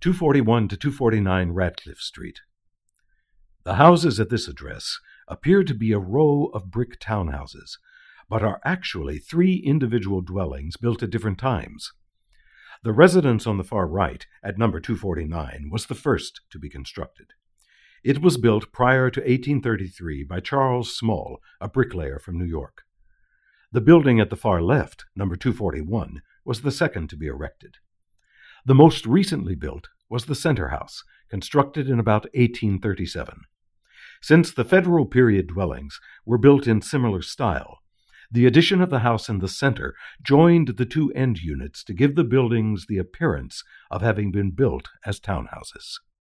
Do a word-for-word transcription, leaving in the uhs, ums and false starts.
two forty-one to two forty-nine Ratcliffe Street. The houses at this address appear to be a row of brick townhouses, but are actually three individual dwellings built at different times. The residence on the far right, at number two forty-nine, was the first to be constructed. It was built prior to eighteen thirty-three by Charles Small, a bricklayer from New York. The building at the far left, number two forty-one, was the second to be erected. The most recently built was the center house, constructed in about eighteen thirty-seven. Since the federal period dwellings were built in similar style, the addition of the house in the center joined the two end units to give the buildings the appearance of having been built as townhouses.